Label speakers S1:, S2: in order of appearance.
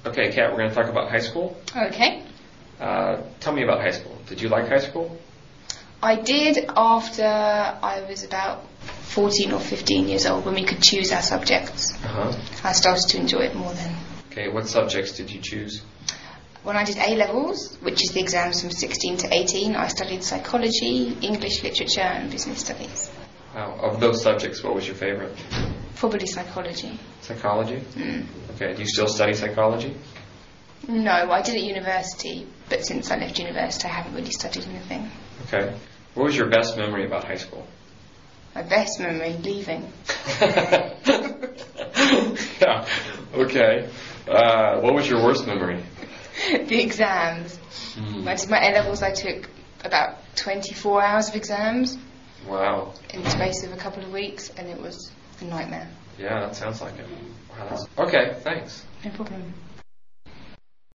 S1: Okay, Kat, we're going to talk about high school.
S2: Okay.
S1: Tell me about high school. Did you like high school?
S2: I did after I was about 14 or 15 years old, when we could choose our subjects. I started to enjoy it more then.
S1: Okay, what subjects did you choose?
S2: When I did A-levels, which is the exams from 16 to 18, I studied psychology, English literature and business studies.
S1: Wow. Of those subjects, what was your favorite?
S2: Probably psychology.
S1: Psychology?
S2: Mm.
S1: Okay, do you still study psychology?
S2: No, I did at university, but since I left university I haven't really studied anything.
S1: Okay. What was your best memory about high school?
S2: My best memory, leaving.
S1: Yeah, okay. What was your worst memory?
S2: The exams. When I did my A-levels, I took about 24 hours of exams.
S1: Wow.
S2: In the space of a couple of weeks, and it was a nightmare.
S1: Yeah, that sounds like it. Wow, okay, thanks.
S2: No problem.